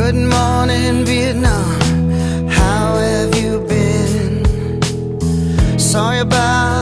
Good morning, Vietnam. How have you been? Sorry about